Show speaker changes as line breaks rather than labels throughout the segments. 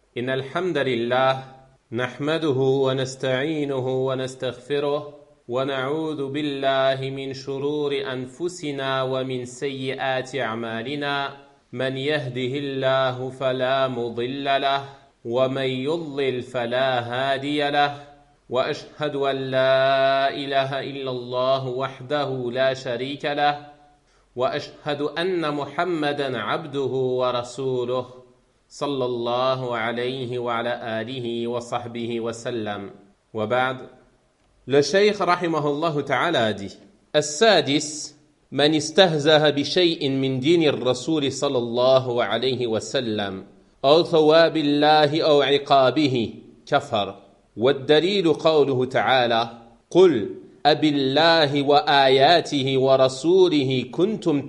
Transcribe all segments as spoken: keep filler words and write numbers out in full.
إن الحمد لله نحمده ونستعينه ونستغفره ونعوذ بالله من شرور أنفسنا ومن سيئات أعمالنا من يهده الله فلا مضل له ومن يضلل فلا هادي له وأشهد أن لا إله إلا الله وحده لا شريك له وأشهد أن محمدًا عبده ورسوله صلى الله عليه وعلى آله وصحبه وسلم وبعد. Le Cheikh rahimahullah ta'ala a dit: السادس من استهزأ بشيء من دين الرسول صلى الله عليه وسلم أو ثواب الله أو عقابه كفر. والدليل قوله تعالى: قل أبالله وآياته ورسوله كنتم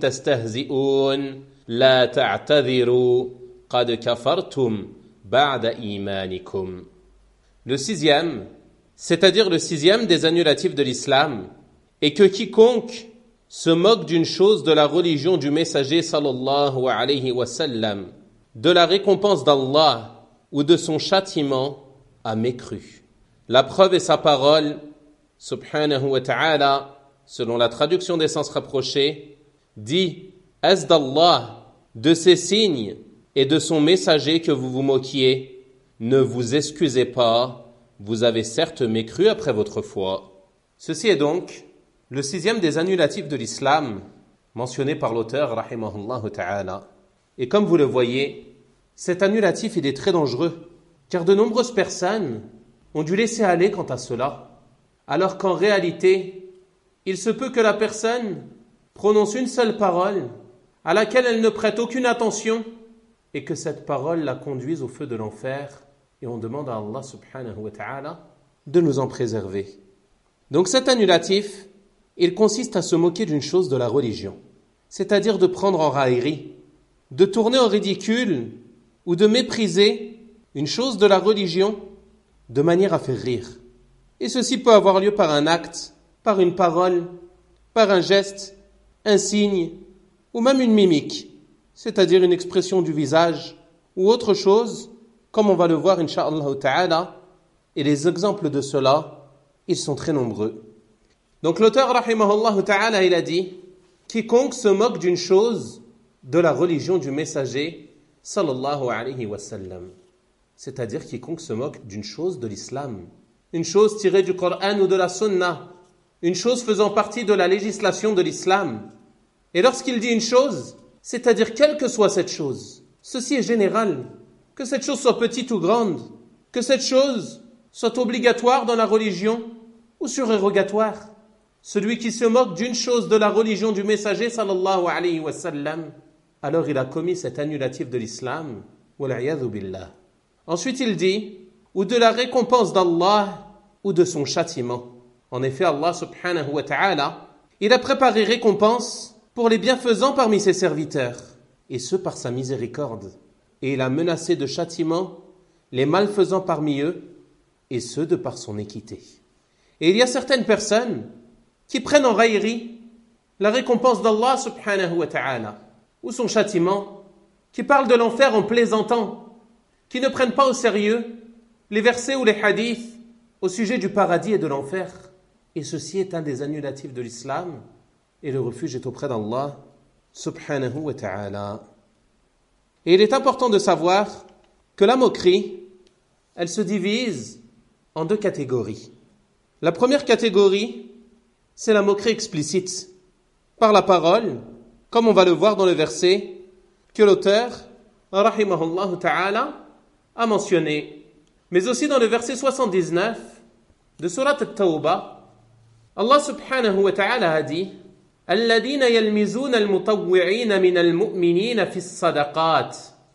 تستهزئون لا تعتذروا قد كفرتم بعد إيمانكم. Le sixième, c'est-à-dire le sixième des annulatifs de l'islam, est que quiconque se moque d'une chose de la religion du messager sallallahu alayhi wa sallam, de la récompense d'Allah ou de son châtiment, a mécru. La preuve est sa parole, subhanahu wa ta'ala, selon la traduction des sens rapprochés, dit: est-ce d'Allah, de ses signes et de son messager que vous vous moquiez? Ne vous excusez pas, vous avez certes mécru après votre foi. Ceci est donc le sixième des annulatifs de l'islam, mentionné par l'auteur, rahimahullah ta'ala. Et comme vous le voyez, cet annulatif il est très dangereux, car de nombreuses personnes ont dû laisser aller quant à cela, alors qu'en réalité, il se peut que la personne prononce une seule parole, à laquelle elle ne prête aucune attention, et que cette parole la conduise au feu de l'enfer, et on demande à Allah subhanahu wa ta'ala de nous en préserver. Donc cet annulatif, il consiste à se moquer d'une chose de la religion, c'est-à-dire de prendre en raillerie, de tourner au ridicule ou de mépriser une chose de la religion de manière à faire rire. Et ceci peut avoir lieu par un acte, par une parole, par un geste, un signe ou même une mimique, c'est-à-dire une expression du visage ou autre chose, comme on va le voir incha'Allah ta'ala, et les exemples de cela, ils sont très nombreux. Donc l'auteur rahimahullah ta'ala, il a dit: quiconque se moque d'une chose de la religion du messager sallallahu alayhi wa sallam, c'est-à-dire quiconque se moque d'une chose de l'islam, une chose tirée du Coran ou de la Sunna, une chose faisant partie de la législation de l'islam. Et lorsqu'il dit une chose, c'est-à-dire quelle que soit cette chose, ceci est général, que cette chose soit petite ou grande, que cette chose soit obligatoire dans la religion ou surérogatoire. Celui qui se moque d'une chose de la religion du messager sallallahu alayhi wa sallam, alors il a commis cet annulatif de l'islam, wal'iyadhu billah. Ensuite il dit: ou de la récompense d'Allah ou de son châtiment. En effet, Allah subhanahu wa ta'ala, il a préparé récompense pour les bienfaisants parmi ses serviteurs, et ce par sa miséricorde. Et il a menacé de châtiment les malfaisants parmi eux, et ce de par son équité. Et il y a certaines personnes qui prennent en raillerie la récompense d'Allah subhanahu wa ta'ala, ou son châtiment, qui parlent de l'enfer en plaisantant, qui ne prennent pas au sérieux les versets ou les hadiths au sujet du paradis et de l'enfer. Et ceci est un des annulatifs de l'islam, et le refuge est auprès d'Allah subhanahu wa ta'ala. Et il est important de savoir que la moquerie, elle se divise en deux catégories. La première catégorie, c'est la moquerie explicite, par la parole, comme on va le voir dans le verset que l'auteur, rahimahullah ta'ala, a mentionné. Mais aussi dans le verset soixante-dix-neuf de Surat At-Tawbah, Allah subhanahu wa ta'ala a dit: الذين يلمزون المطوعين من المؤمنين في الصدقات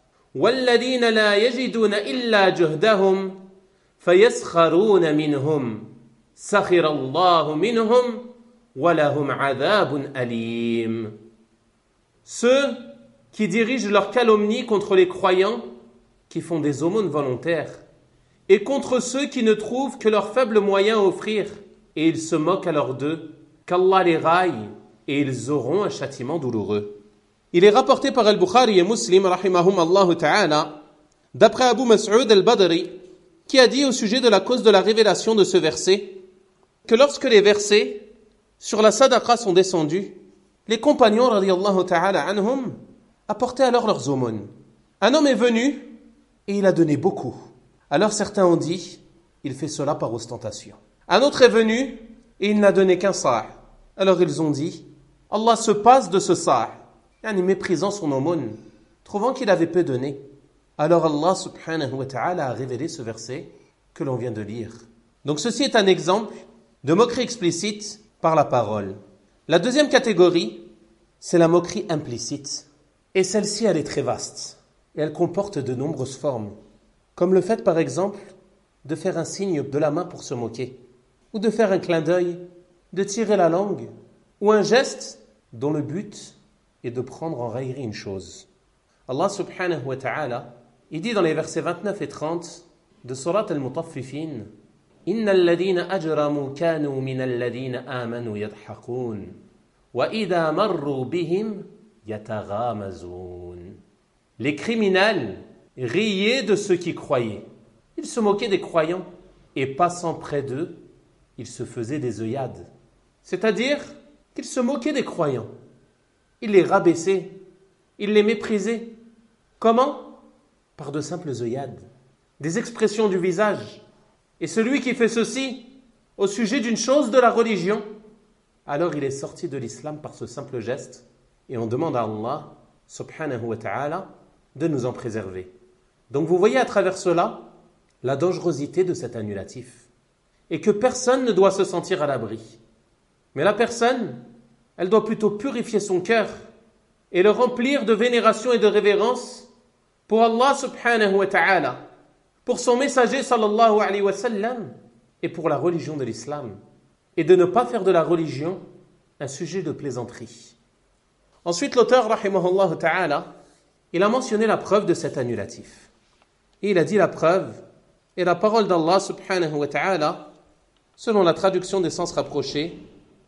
والذين لا يجدون إلا جهدهم فيسخرون منهم سخر الله منهم ولهم عذاب أليم. Ceux qui dirigent leur calomnie contre les croyants qui font des aumônes volontaires et contre ceux qui ne trouvent que leurs faibles moyens à offrir, et ils se moquent alors d'eux, qu'Allah les raille, et ils auront un châtiment douloureux. Il est rapporté par Al-Bukhari et Muslim, rahimahum Allah ta'ala, d'après Abu Mas'ud al-Badri, qui a dit au sujet de la cause de la révélation de ce verset, que lorsque les versets sur la sadaqa sont descendus, les compagnons, radiyallahu ta'ala anhum, apportaient alors leurs aumônes. Un homme est venu et il a donné beaucoup. Alors certains ont dit, il fait cela par ostentation. Un autre est venu et il n'a donné qu'un sa'. Alors ils ont dit, Allah se passe de ce sa', yani méprisant son aumône, trouvant qu'il avait peu donné. Alors Allah subhanahu wa ta'ala a révélé ce verset que l'on vient de lire. Donc ceci est un exemple de moquerie explicite par la parole. La deuxième catégorie, c'est la moquerie implicite. Et celle-ci, elle est très vaste. Et elle comporte de nombreuses formes. Comme le fait, par exemple, de faire un signe de la main pour se moquer. Ou de faire un clin d'œil, de tirer la langue. Ou un geste dont le but est de prendre en raillerie une chose. Allah subhanahu wa ta'ala, il dit dans les versets vingt-neuf et trente de Surat al-Mutaffifin, « Inna alladhina ajramu kanu min alladhina amanu yadhaqoun, wa idha marru bihim yataghamazun. » Les criminels riaient de ceux qui croyaient. Ils se moquaient des croyants et passant près d'eux, ils se faisaient des œillades. C'est-à-dire qu'ils se moquaient des croyants. Ils les rabaissaient, ils les méprisaient. Comment ? Par de simples œillades, des expressions du visage. Et celui qui fait ceci au sujet d'une chose de la religion, alors il est sorti de l'islam par ce simple geste et on demande à Allah subhanahu wa ta'ala de nous en préserver. Donc vous voyez à travers cela la dangerosité de cet annulatif et que personne ne doit se sentir à l'abri. Mais la personne, elle doit plutôt purifier son cœur et le remplir de vénération et de révérence pour Allah subhanahu wa ta'ala, pour son messager sallallahu alayhi wa sallam et pour la religion de l'islam, et de ne pas faire de la religion un sujet de plaisanterie. Ensuite, l'auteur rahimahullah ta'ala, il a mentionné la preuve de cet annulatif. Et il a dit la preuve est la parole d'Allah subhanahu wa ta'ala, selon la traduction des sens rapprochés,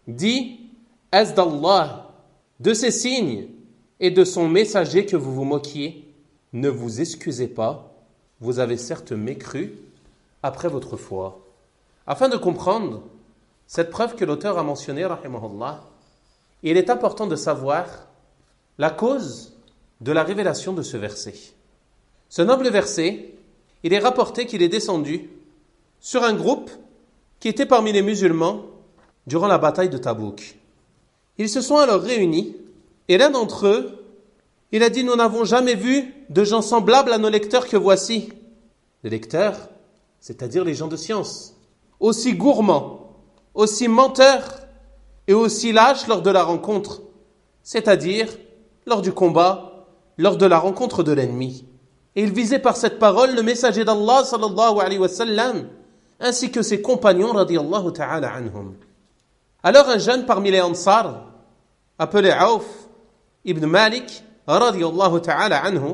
dit « Est d'Allah, de ses signes et de son messager que vous vous moquiez, ne vous excusez pas, vous avez certes mécru après votre foi. » Afin de comprendre cette preuve que l'auteur a mentionnée, rahimahullah, il est important de savoir la cause de la révélation de ce verset. Ce noble verset, il est rapporté qu'il est descendu sur un groupe qui était parmi les musulmans durant la bataille de Tabouk. Ils se sont alors réunis et l'un d'entre eux, il a dit « Nous n'avons jamais vu de gens semblables à nos lecteurs que voici. » Les lecteurs, c'est-à-dire les gens de science, aussi gourmands, aussi menteurs et aussi lâches lors de la rencontre, c'est-à-dire lors du combat, lors de la rencontre de l'ennemi. Et il visait par cette parole le messager d'Allah sallallahu alayhi wa sallam, ainsi que ses compagnons radiyallahu ta'ala anhum. Alors un jeune parmi les Ansar, appelé Auf ibn Malik, radiyallahu ta'ala anhu,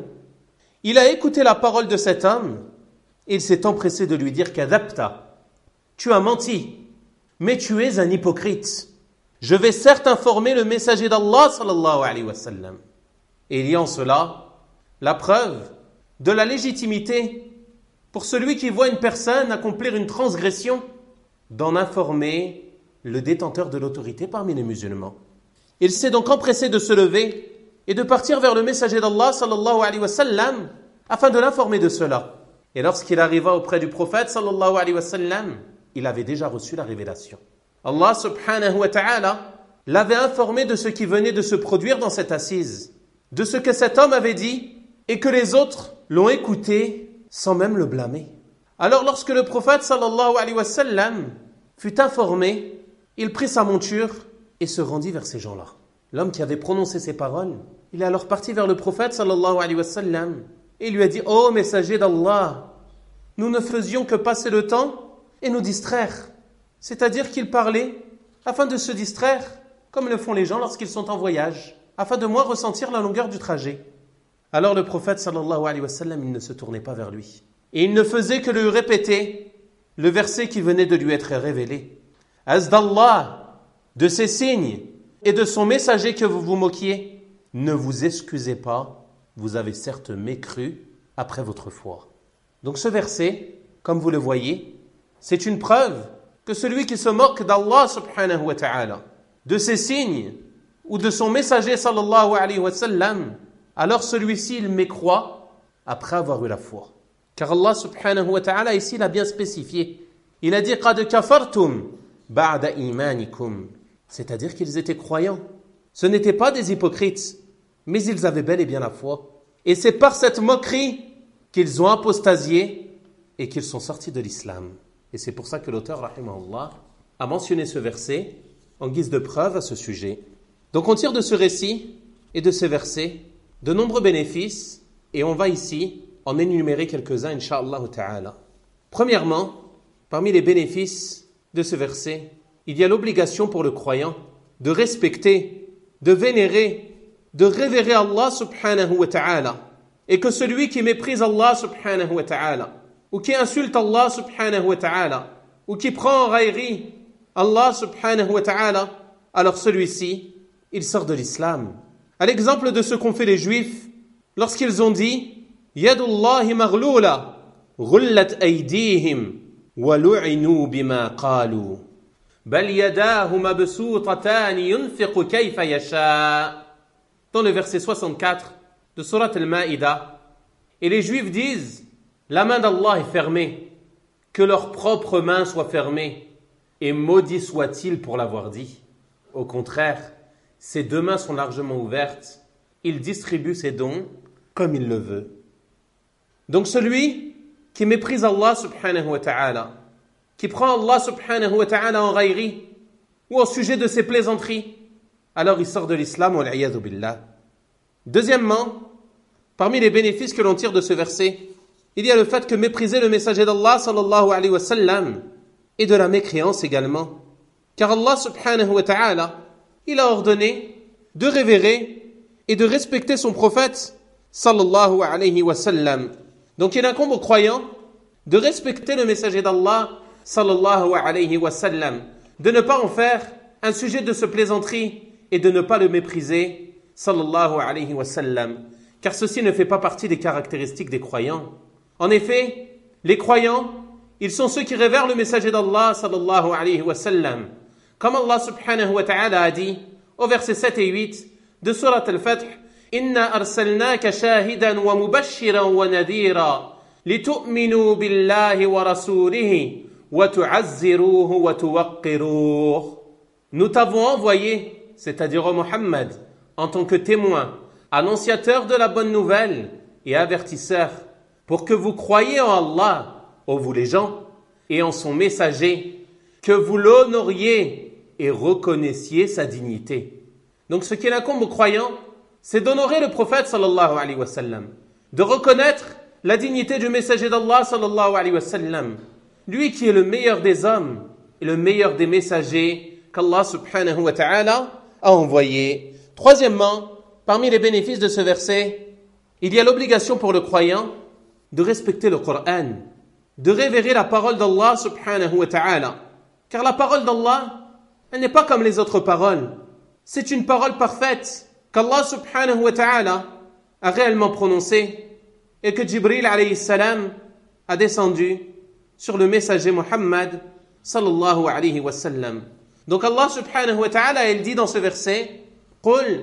il a écouté la parole de cet homme et il s'est empressé de lui dire « Kadhabta, tu as menti, mais tu es un hypocrite. Je vais certes informer le messager d'Allah sallallahu alayhi wa sallam. » Et il y a en cela la preuve de la légitimité pour celui qui voit une personne accomplir une transgression d'en informer le détenteur de l'autorité parmi les musulmans. Il s'est donc empressé de se lever et de partir vers le messager d'Allah sallallahu alayhi wa sallam afin de l'informer de cela. Et lorsqu'il arriva auprès du prophète sallallahu alayhi wa sallam, il avait déjà reçu la révélation. Allah subhanahu wa ta'ala l'avait informé de ce qui venait de se produire dans cette assise, de ce que cet homme avait dit et que les autres l'ont écouté sans même le blâmer. Alors lorsque le prophète sallallahu alayhi wa sallam fut informé, il prit sa monture et se rendit vers ces gens-là. L'homme qui avait prononcé ces paroles, il est alors parti vers le prophète sallallahu alayhi wa sallam et lui a dit « Ô messager d'Allah, nous ne faisions que passer le temps et nous distraire. » C'est-à-dire qu'il parlait afin de se distraire, comme le font les gens lorsqu'ils sont en voyage, afin de moins ressentir la longueur du trajet. Alors le prophète sallallahu alayhi wa sallam, il ne se tournait pas vers lui. Et il ne faisait que lui répéter le verset qui venait de lui être révélé. « As d'Allah, de ses signes et de son messager que vous vous moquiez, ne vous excusez pas, vous avez certes mécru après votre foi. Donc ce verset, comme vous le voyez, c'est une preuve que celui qui se moque d'Allah subhanahu wa ta'ala, de ses signes ou de son messager sallallahu alayhi wa sallam, alors celui-ci il mécroit après avoir eu la foi. Car Allah subhanahu wa ta'ala ici l'a bien spécifié. Il a dit qad kafartum ba'da imanikum, c'est-à-dire qu'ils étaient croyants. Ce n'étaient pas des hypocrites, mais ils avaient bel et bien la foi. Et c'est par cette moquerie qu'ils ont apostasié et qu'ils sont sortis de l'islam. Et c'est pour ça que l'auteur, rahimahullah, a mentionné ce verset en guise de preuve à ce sujet. Donc on tire de ce récit et de ces versets de nombreux bénéfices et on va ici en énumérer quelques-uns, incha'Allah ta'ala. Premièrement, parmi les bénéfices de ce verset, il y a l'obligation pour le croyant de respecter, de vénérer, de révérer Allah subhanahu wa ta'ala. Et que celui qui méprise Allah subhanahu wa ta'ala, ou qui insulte Allah subhanahu wa ta'ala, ou qui prend en raillerie Allah subhanahu wa ta'ala, alors celui-ci, il sort de l'islam. À l'exemple de ce qu'ont fait les Juifs, lorsqu'ils ont dit « Yadullahi maghlula, ghullat aydihim, wa lu'inu bima qalu, bal yadahu mabsuutatan yunfiqu kayfa yasha » dans le verset soixante-quatre de Surat al-Ma'ida. Et les Juifs disent « La main d'Allah est fermée, que leurs propres mains soient fermées, et maudit soit-il pour l'avoir dit. » Au contraire, ses deux mains sont largement ouvertes, il distribue ses dons comme il le veut. Donc celui qui méprise Allah subhanahu wa ta'ala, qui prend Allah subhanahu wa ta'ala en raillerie, ou au sujet de ses plaisanteries, alors il sort de l'islam, wal-'iyadhu billah. Deuxièmement, parmi les bénéfices que l'on tire de ce verset, il y a le fait que mépriser le messager d'Allah sallallahu alayhi wa sallam est de la mécréance également. Car Allah subhanahu wa ta'ala, il a ordonné de révérer et de respecter son prophète sallallahu alayhi wa sallam. Donc il incombe aux croyants de respecter le messager d'Allah sallallahu alayhi wa sallam, de ne pas en faire un sujet de se plaisanterie et de ne pas le mépriser sallallahu alayhi wa sallam, car ceci ne fait pas partie des caractéristiques des croyants. En effet, les croyants, ils sont ceux qui révèrent le messager d'Allah sallallahu alayhi wa sallam. Comme Allah subhanahu wa ta'ala a dit au verset sept et huit de Surat al-Fath, Inna arsalnaka shahidan wa mubashiran wa nadira litu'minu billahi wa rasulihi wa tu'azziruhu wa tuwaqqiruhu. Nous t'avons envoyé, c'est-à-dire au Muhammad, en tant que témoin, annonciateur de la bonne nouvelle et avertisseur, pour que vous croyiez en Allah, ô vous les gens, et en son messager, que vous l'honoriez et reconnaissiez sa dignité. Donc ce qu'il incombe aux croyants, c'est d'honorer le prophète sallallahu alayhi wa sallam, de reconnaître la dignité du messager d'Allah sallallahu alayhi wa sallam, lui qui est le meilleur des hommes et le meilleur des messagers qu'Allah subhanahu wa ta'ala a envoyé. Troisièmement, parmi les bénéfices de ce verset, il y a l'obligation pour le croyant de respecter le Coran, de révérer la parole d'Allah subhanahu wa ta'ala. Car la parole d'Allah, elle n'est pas comme les autres paroles. C'est une parole parfaite qu'Allah subhanahu wa ta'ala a réellement prononcée et que Jibril alayhi salam a descendu sur le messager Muhammad sallallahu alayhi wa sallam. Donc Allah subhanahu wa ta'ala, il dit dans ce verset, Qul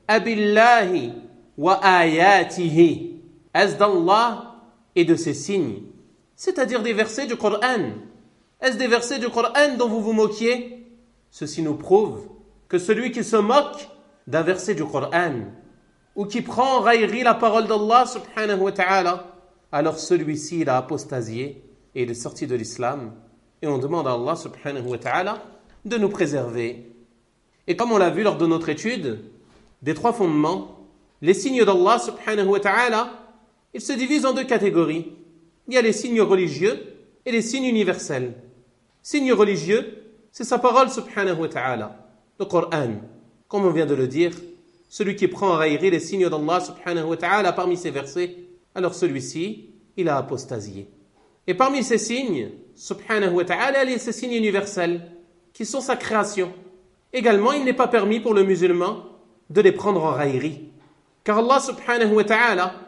abillahi wa ayatihi, est-ce d'Allah et de ses signes, c'est-à-dire des versets du Coran. Est-ce des versets du Coran dont vous vous moquiez? Ceci nous prouve que celui qui se moque d'un verset du Coran ou qui prend en raillerie la parole d'Allah subhanahu wa ta'ala, alors celui-ci il a apostasié et il est sorti de l'islam. Et on demande à Allah subhanahu wa ta'ala de nous préserver. Et comme on l'a vu lors de notre étude des trois fondements, les signes d'Allah subhanahu wa ta'ala, ils se divisent en deux catégories. Il y a les signes religieux et les signes universels. Signes religieux, c'est sa parole subhanahu wa ta'ala, le Coran. Comme on vient de le dire, celui qui prend en raillerie les signes d'Allah subhanahu wa ta'ala parmi ces versets, alors celui-ci, il a apostasié. Et parmi ces signes, subhanahu wa ta'ala, il y a ces signes universels, qui sont sa création. Également, il n'est pas permis pour le musulman de les prendre en raillerie. Car Allah subhanahu wa ta'ala,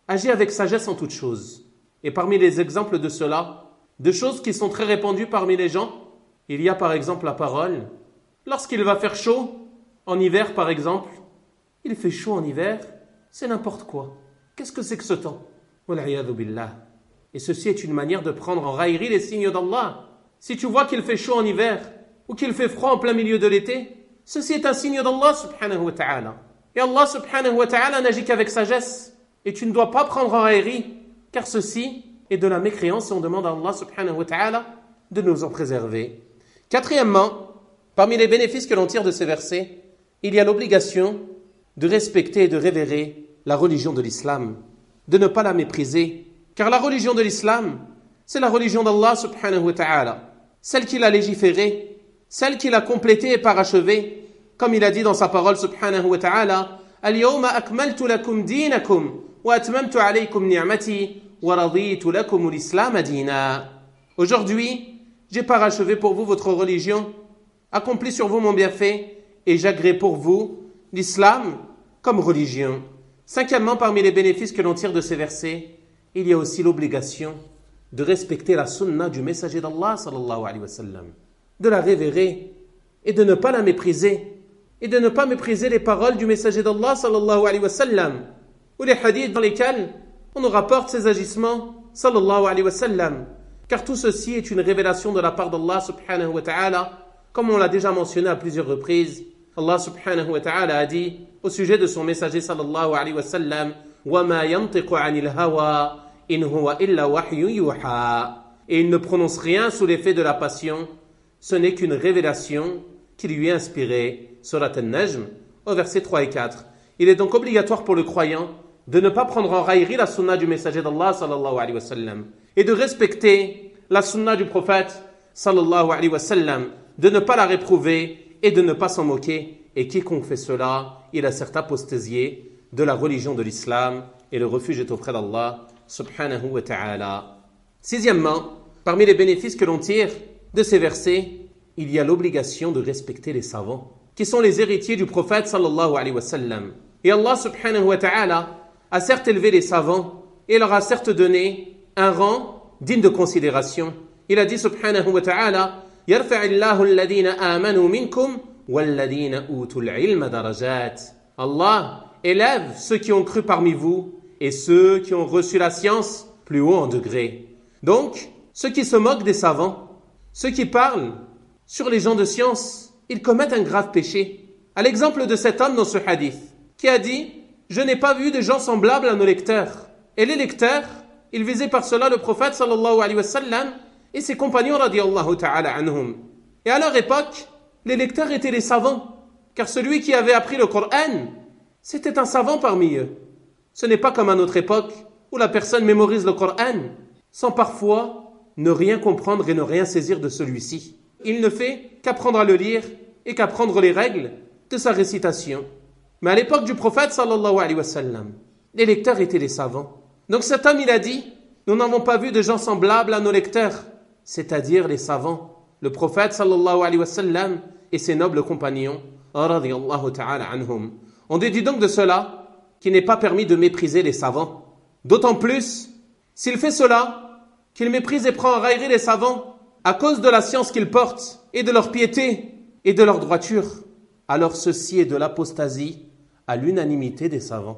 Agis avec sagesse en toutes choses. Et parmi les exemples de cela, de choses qui sont très répandues parmi les gens, il y a par exemple la parole. Lorsqu'il va faire chaud, en hiver par exemple, il fait chaud en hiver, c'est n'importe quoi. Qu'est-ce que c'est que ce temps? Wal'iyadhu billah. Et ceci est une manière de prendre en raillerie les signes d'Allah. Si tu vois qu'il fait chaud en hiver, ou qu'il fait froid en plein milieu de l'été, ceci est un signe d'Allah subhanahu wa ta'ala. Et Allah subhanahu wa ta'ala n'agit qu'avec sagesse. Et tu ne dois pas prendre en raillerie, car ceci est de la mécréance et on demande à Allah subhanahu wa ta'ala de nous en préserver. Quatrièmement, parmi les bénéfices que l'on tire de ces versets, il y a l'obligation de respecter et de révérer la religion de l'islam, de ne pas la mépriser, car la religion de l'islam, c'est la religion d'Allah subhanahu wa ta'ala, celle qu'il a légiférée, celle qu'il a complétée et parachevée, comme il a dit dans sa parole subhanahu wa ta'ala, Al-yawma akmaltu lakum dinakum wa atmamtu alaykum ni'mati wa raditu lakum l'islam dina. Aujourd'hui, j'ai parachevé pour vous votre religion, accompli sur vous mon bienfait et j'agrée pour vous l'islam comme religion. Cinquièmement, parmi les bénéfices que l'on tire de ces versets, il y a aussi l'obligation de respecter la sunna du messager d'Allah sallallahu alayhi wa sallam, de la révérer et de ne pas la mépriser et de ne pas mépriser les paroles du messager d'Allah sallallahu alayhi wa sallam ou les hadiths dans lesquels on nous rapporte ses agissements sallallahu alayhi wa sallam, car tout ceci est une révélation de la part d'Allah subhanahu wa ta'ala, comme on l'a déjà mentionné à plusieurs reprises. Allah subhanahu wa ta'ala a dit au sujet de son messager sallallahu alayhi wa sallam, وَمَا يَنْطِقُ عَنِ الْهَوَىٰ إِنْ هُوَ إِلَّا وَحْيٌ يُوحَىٰ. Et il ne prononce rien sous l'effet de la passion, ce n'est qu'une révélation qui lui est inspirée. Surat An-Najm, au verset trois et quatre. Il est donc obligatoire pour le croyant de ne pas prendre en raillerie la sunna du messager d'Allah sallallahu alayhi wa sallam et de respecter la sunna du prophète sallallahu alayhi wa sallam, de ne pas la réprouver et de ne pas s'en moquer. Et quiconque fait cela, il a certes apostasié de la religion de l'islam et le refuge est auprès d'Allah subhanahu wa ta'ala. Sixièmement, parmi les bénéfices que l'on tire de ces versets, il y a l'obligation de respecter les savants, qui sont les héritiers du prophète sallallahu alayhi wa sallam. Et Allah subhanahu wa ta'ala a certes élevé les savants et leur a certes donné un rang digne de considération. Il a dit subhanahu wa ta'ala, Yarfa'illahu alladhina amanu minkum walladhina utul ilma darajat. Allah élève ceux qui ont cru parmi vous et ceux qui ont reçu la science plus haut en degré. Donc, ceux qui se moquent des savants, ceux qui parlent sur les gens de science, ils commettent un grave péché. À l'exemple de cet homme dans ce hadith, qui a dit « Je n'ai pas vu de gens semblables à nos lecteurs ». Et les lecteurs, ils visaient par cela le prophète sallallahu alayhi wa sallam et ses compagnons radiyallahu ta'ala anhum. Et à leur époque, les lecteurs étaient les savants, car celui qui avait appris le Coran, c'était un savant parmi eux. Ce n'est pas comme à notre époque, où la personne mémorise le Coran, sans parfois ne rien comprendre et ne rien saisir de celui-ci. Il ne fait qu'apprendre à le lire et qu'apprendre les règles de sa récitation. Mais à l'époque du prophète sallallahu alayhi wa sallam, les lecteurs étaient les savants. Donc cet homme, il a dit, nous n'avons pas vu de gens semblables à nos lecteurs, c'est-à-dire les savants. Le prophète sallallahu alayhi wa sallam et ses nobles compagnons, radiyallahu ta'ala anhum. On déduit donc de cela qu'il n'est pas permis de mépriser les savants. D'autant plus, s'il fait cela, qu'il méprise et prend en raillerie les savants à cause de la science qu'ils portent et de leur piété et de leur droiture, alors ceci est de l'apostasie à l'unanimité des savants.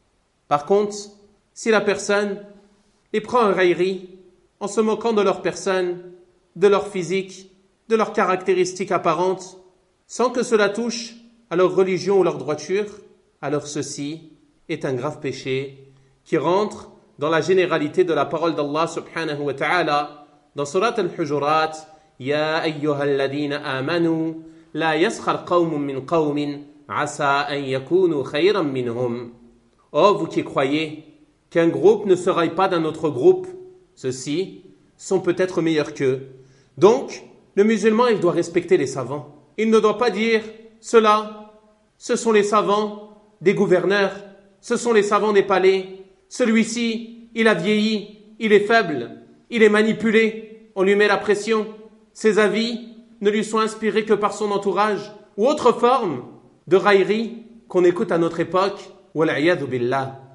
Par contre, si la personne les prend en raillerie en se moquant de leur personne, de leur physique, de leurs caractéristiques apparentes, sans que cela touche à leur religion ou leur droiture, alors ceci est un grave péché qui rentre dans la généralité de la parole d'Allah subhanahu wa ta'ala dans Surat Al-Hujurat, Ya ayyuhalladhina amanu la yaskhar qawmun min qawmin asa an yakunu khayran minhum. Oh, vous qui croyez qu'un groupe ne se raille pas d'un autre groupe, ceux-ci sont peut-être meilleurs qu'eux. Donc, le musulman, il doit respecter les savants. Il ne doit pas dire cela, ce sont les savants des gouverneurs, ce sont les savants des palais, celui-ci, il a vieilli, il est faible, il est manipulé, on lui met la pression, ses avis ne lui sont inspirés que par son entourage, ou autre forme de raillerie qu'on écoute à notre époque, wal'iyadhu billah.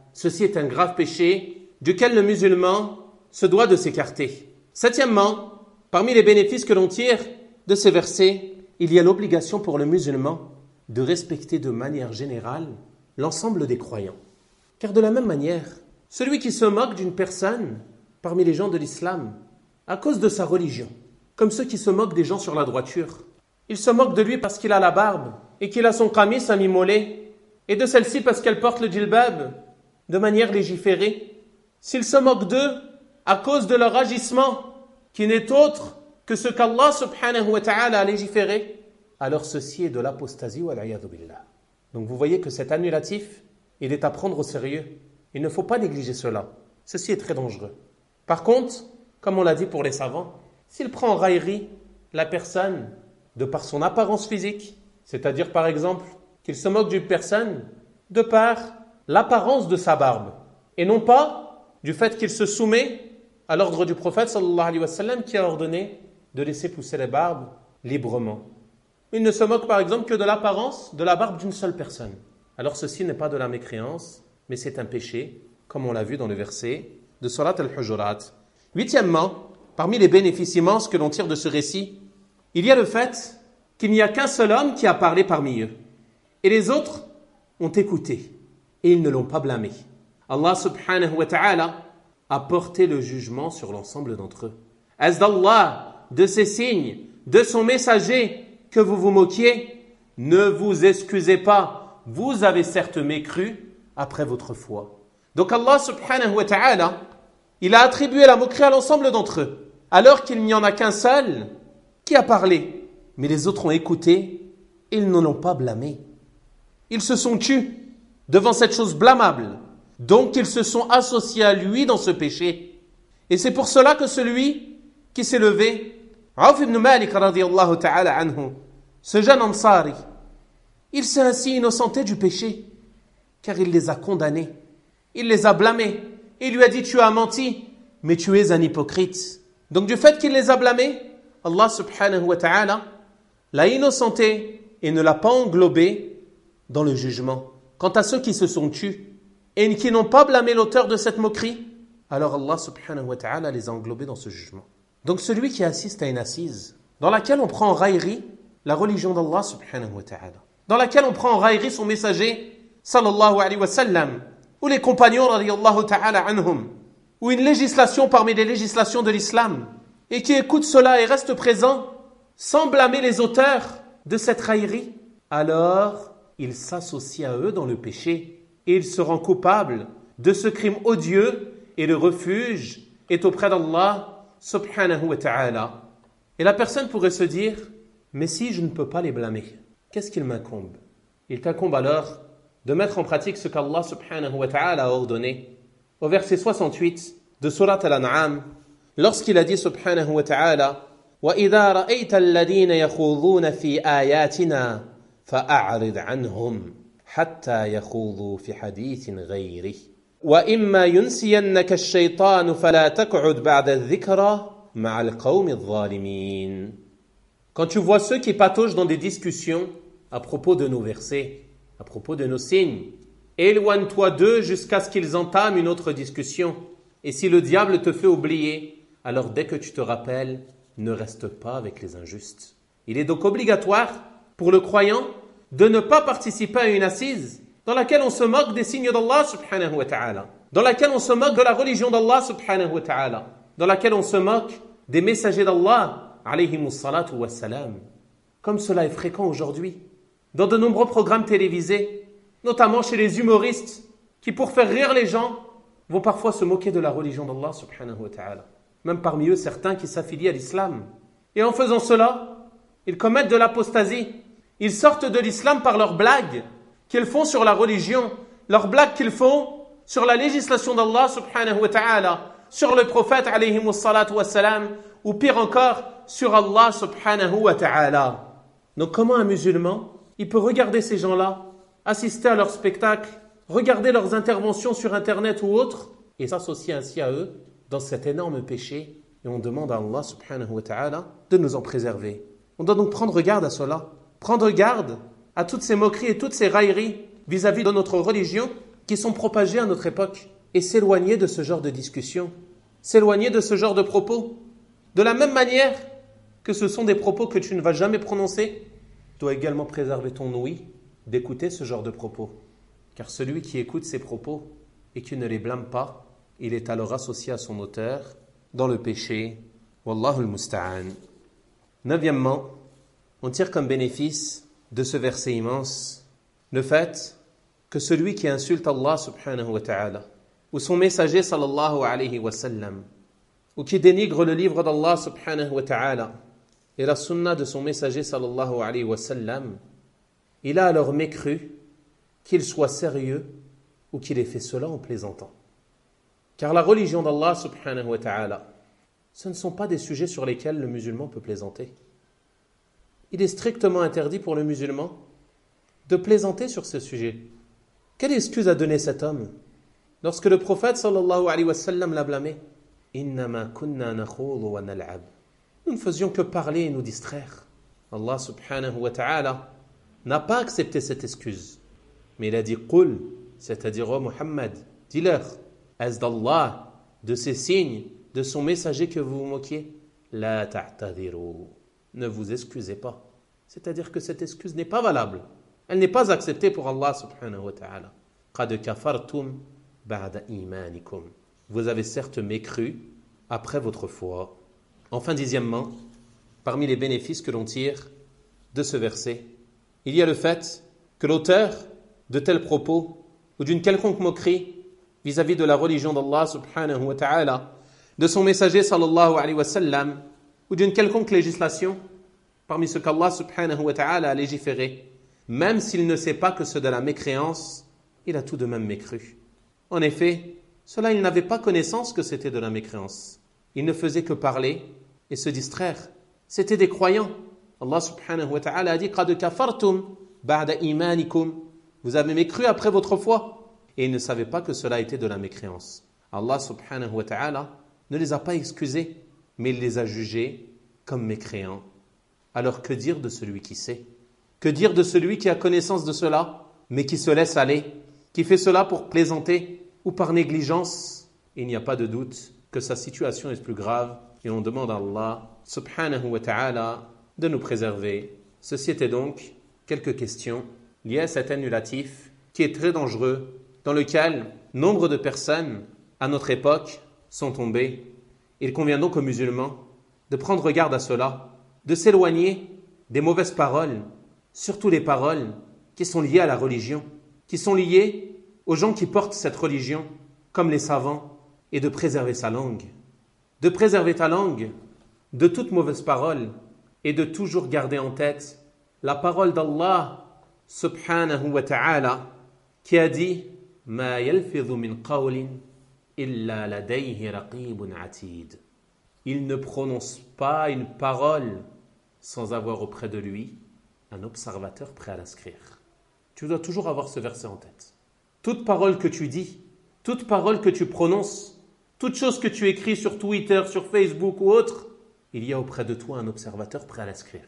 Ceci est un grave péché duquel le musulman se doit de s'écarter. Septièmement, parmi les bénéfices que l'on tire de ces versets, il y a l'obligation pour le musulman de respecter de manière générale l'ensemble des croyants. Car de la même manière, celui qui se moque d'une personne parmi les gens de l'islam à cause de sa religion, comme ceux qui se moquent des gens sur la droiture, il se moque de lui parce qu'il a la barbe et qu'il a son qamis à mi-mollet, et de celle-ci parce qu'elle porte le djilbab de manière légiférée. S'il se moque d'eux à cause de leur agissement, qui n'est autre que ce qu'Allah subhanahu wa ta'ala a légiféré, alors ceci est de l'apostasie wal iyadhu billah. Donc vous voyez que cet annulatif, il est à prendre au sérieux. Il ne faut pas négliger cela. Ceci est très dangereux. Par contre, comme on l'a dit pour les savants, s'il prend en raillerie la personne de par son apparence physique, c'est-à-dire par exemple qu'il se moque d'une personne de par l'apparence de sa barbe, et non pas du fait qu'il se soumet à l'ordre du prophète sallallahu alayhi wa sallam qui a ordonné de laisser pousser les barbes librement. Il ne se moque par exemple que de l'apparence de la barbe d'une seule personne. Alors ceci n'est pas de la mécréance, mais c'est un péché, comme on l'a vu dans le verset de Surat al-Hujurat. Huitièmement, parmi les bénéfices immenses que l'on tire de ce récit, il y a le fait qu'il n'y a qu'un seul homme qui a parlé parmi eux. Et les autres ont écouté, et ils ne l'ont pas blâmé. Allah subhanahu wa ta'ala a porté le jugement sur l'ensemble d'entre eux. Est-ce d'Allah, de ses signes, de son messager, que vous vous moquiez? Ne vous excusez pas, vous avez certes mécru après votre foi. Donc Allah subhanahu wa ta'ala, il a attribué la moquerie à l'ensemble d'entre eux, alors qu'il n'y en a qu'un seul qui a parlé. Mais les autres ont écouté, et ils ne l'ont pas blâmé. Ils se sont tus devant cette chose blâmable, donc ils se sont associés à lui dans ce péché. Et c'est pour cela que celui qui s'est levé, Auf ibn Malik radiyallahu ta'ala anhu, ce jeune Ansari, il s'est ainsi innocenté du péché, car il les a condamnés, il les a blâmés, il lui a dit tu as menti, mais tu es un hypocrite. Donc du fait qu'il les a blâmés, Allah subhanahu wa ta'ala l'a innocenté et ne l'a pas englobé dans le jugement. Quant à ceux qui se sont tus et qui n'ont pas blâmé l'auteur de cette moquerie, alors Allah subhanahu wa ta'ala les a englobés dans ce jugement. Donc celui qui assiste à une assise dans laquelle on prend en raillerie la religion d'Allah subhanahu wa ta'ala, dans laquelle on prend en raillerie son messager sallallahu alayhi wa sallam, ou les compagnons radiyallahu ta'ala anhum, ou une législation parmi les législations de l'islam, et qui écoute cela et reste présent sans blâmer les auteurs de cette raillerie, alors il s'associe à eux dans le péché et il se rend coupable de ce crime odieux, et le refuge est auprès d'Allah subhanahu wa ta'ala. Et la personne pourrait se dire, mais si je ne peux pas les blâmer, qu'est-ce qu'il m'incombe? Il t'incombe alors de mettre en pratique ce qu'Allah subhanahu wa ta'ala a ordonné. Au verset soixante-huit de Surat Al-An'am, lorsqu'il a dit subhanahu wa ta'ala, وَإِذَا رَأَيْتَ الَّذِينَ يَخُوضُونَ فِي آيَاتِنَا فَأَعْرِضْ عَنْهُمْ حَتَّى يَخُوضُوا فِي حَدِيثٍ غَيْرِهِ وَإِمَّا يُنْسِيَنَّكَ الشَّيْطَانُ فَلَا تَقْعُدْ بَعْدَ الذِّكْرَى مَعَ الْقَوْمِ الظَّالِمِينَ. Quand tu vois ceux qui pataugent dans des discussions à propos de nos versets, à propos de nos signes, éloigne-toi d'eux jusqu'à ce qu'ils entament une autre discussion. Et si le diable te fait oublier, alors dès que tu te rappelles, ne reste pas avec les injustes. Il est donc obligatoire pour le croyant de ne pas participer à une assise dans laquelle on se moque des signes d'Allah subhanahu wa ta'ala, dans laquelle on se moque de la religion d'Allah subhanahu wa ta'ala, dans laquelle on se moque des messagers d'Allah alayhimus salatu wassalam. Comme cela est fréquent aujourd'hui, dans de nombreux programmes télévisés, notamment chez les humoristes, qui pour faire rire les gens, vont parfois se moquer de la religion d'Allah subhanahu wa ta'ala. Même parmi eux, certains qui s'affilient à l'islam. Et en faisant cela, ils commettent de l'apostasie. Ils sortent de l'islam par leurs blagues qu'ils font sur la religion, leurs blagues qu'ils font sur la législation d'Allah subhanahu wa ta'ala, sur le prophète alayhi salatu wa salam, ou pire encore, sur Allah subhanahu wa ta'ala. Donc comment un musulman, il peut regarder ces gens-là, assister à leur spectacle, regarder leurs interventions sur internet ou autres, et s'associer ainsi à eux dans cet énorme péché, et on demande à Allah subhanahu wa ta'ala de nous en préserver. On doit donc prendre garde à cela, prendre garde à toutes ces moqueries et toutes ces railleries vis-à-vis de notre religion, qui sont propagés à notre époque et s'éloigner de ce genre de discussion, s'éloigner de ce genre de propos. De la même manière que ce sont des propos que tu ne vas jamais prononcer, tu dois également préserver ton ouïe d'écouter ce genre de propos. Car celui qui écoute ces propos et qui ne les blâme pas, il est alors associé à son auteur dans le péché. Wallahu al-musta'an. Neuvièmement, on tire comme bénéfice de ce verset immense le fait que celui qui insulte Allah subhanahu wa ta'ala ou son messager sallallahu alayhi wa sallam ou qui dénigre le livre d'Allah subhanahu wa ta'ala et la sunna de son messager sallallahu alayhi wa sallam, il a alors mécru qu'il soit sérieux ou qu'il ait fait cela en plaisantant. Car la religion d'Allah subhanahu wa ta'ala, ce ne sont pas des sujets sur lesquels le musulman peut plaisanter. Il est strictement interdit pour le musulman de plaisanter sur ce sujet. Quelle excuse a donné cet homme lorsque le prophète sallallahu alayhi wa sallam l'a blâmé? Innama kunna nakhudu wa nal'ab. Nous ne faisions que parler et nous distraire. Allah subhanahu wa ta'ala n'a pas accepté cette excuse. Mais il a dit Qul, c'est-à-dire ô Muhammad, dis-leur, est-ce d'Allah, de ses signes, de son messager que vous vous moquiez? La ta'tadiru. Ne vous excusez pas. C'est-à-dire que cette excuse n'est pas valable. Elle n'est pas acceptée pour Allah subhanahu wa ta'ala. Qad kafartum ba'da imanikum. Vous avez certes mécru après votre foi. Enfin, dixièmement, parmi les bénéfices que l'on tire de ce verset, il y a le fait que l'auteur de tels propos ou d'une quelconque moquerie vis-à-vis de la religion d'Allah subhanahu wa ta'ala, de son messager sallallahu alayhi wa sallam, ou d'une quelconque législation parmi ce qu'Allah subhanahu wa ta'ala a légiféré, même s'il ne sait pas que c'est de la mécréance, il a tout de même mécru. En effet, cela il n'avait pas connaissance que c'était de la mécréance. Il ne faisait que parler et se distraire. C'était des croyants. Allah subhanahu wa ta'ala a dit Qad kafartum ba'da imanikum. Vous avez mécru après votre foi. Et ils ne savaient pas que cela était de la mécréance. Allah subhanahu wa ta'ala ne les a pas excusés, mais il les a jugés comme mécréants. Alors que dire de celui qui sait? Que dire de celui qui a connaissance de cela, mais qui se laisse aller, qui fait cela pour plaisanter ou par négligence? Il n'y a pas de doute que sa situation est plus grave et on demande à Allah subhanahu wa ta'ala de nous préserver. Ceci était donc quelques questions liées à cet annulatif qui est très dangereux, dans lequel nombre de personnes à notre époque sont tombées. Il convient donc aux musulmans de prendre garde à cela, de s'éloigner des mauvaises paroles, surtout les paroles qui sont liées à la religion, qui sont liées aux gens qui portent cette religion, comme les savants, et de préserver sa langue. De préserver ta langue de toute mauvaise parole et de toujours garder en tête la parole d'Allah subhanahu wa ta'ala qui a dit « Ma yalfidhu min qawlin illa ladayhi raqibun atid » Il ne prononce pas une parole sans avoir auprès de lui un observateur prêt à l'inscrire. Tu dois toujours avoir ce verset en tête. Toute parole que tu dis, toute parole que tu prononces, toute chose que tu écris sur Twitter, sur Facebook ou autre, il y a auprès de toi un observateur prêt à l'inscrire.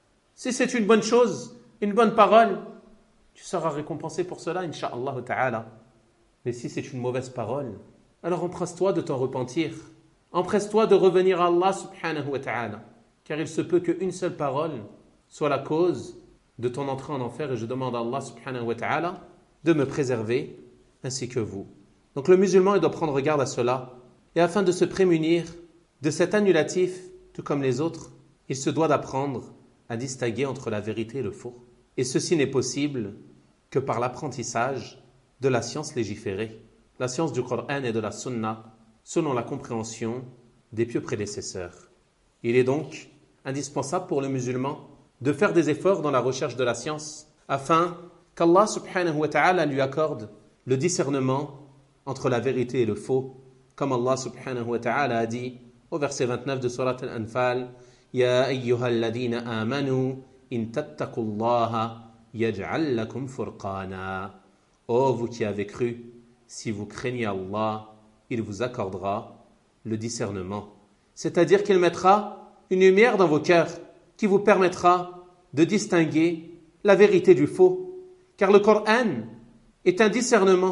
Si c'est une bonne chose, une bonne parole, tu seras récompensé pour cela, incha'Allah ta'ala. Mais si c'est une mauvaise parole, alors empresse-toi de t'en repentir. Empresse-toi de revenir à Allah subhanahu wa ta'ala. Car il se peut qu'une seule parole soit la cause de ton entrée en enfer et je demande à Allah subhanahu wa ta'ala de me préserver ainsi que vous. Donc le musulman il doit prendre garde à cela et afin de se prémunir de cet annulatif, tout comme les autres, il se doit d'apprendre à distinguer entre la vérité et le faux. Et ceci n'est possible que par l'apprentissage de la science légiférée, la science du Coran et de la Sunna, selon la compréhension des pieux prédécesseurs. Il est donc indispensable pour le musulman de faire des efforts dans la recherche de la science, afin qu'Allah subhanahu wa ta'ala lui accorde le discernement entre la vérité et le faux, comme Allah subhanahu wa ta'ala a dit au verset vingt-neuf de Surat Al-Anfal Ya ayyuhal ladina amanu in tattaqullaha yaj'al lakum furqana. Ô vous qui avez cru, si vous craignez Allah, il vous accordera le discernement. C'est-à-dire qu'il mettra une lumière dans vos cœurs qui vous permettra de distinguer la vérité du faux. Car le Coran est un discernement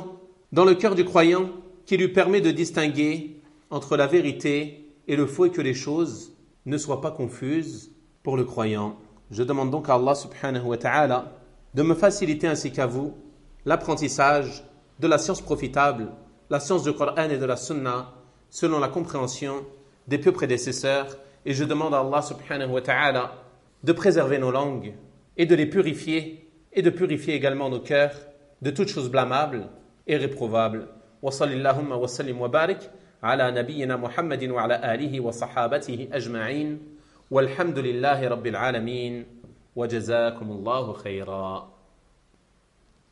dans le cœur du croyant qui lui permet de distinguer entre la vérité et le faux et que les choses ne soient pas confuses pour le croyant. Je demande donc à Allah subhanahu wa ta'ala de me faciliter ainsi qu'à vous l'apprentissage de la science profitable, la science du Coran et de la Sunna, selon la compréhension des pieux prédécesseurs. Et je demande à Allah subhanahu wa ta'ala de préserver nos langues et de les purifier et de purifier également nos cœurs de toutes choses blâmables et réprouvables. Wa sallallahu wa sallim wa barik ala nabiyyina Muhammadin wa ala alihi wa sahabatihi ajma'in walhamdulillahi rabbil alamin wa jazakumullahu khayra.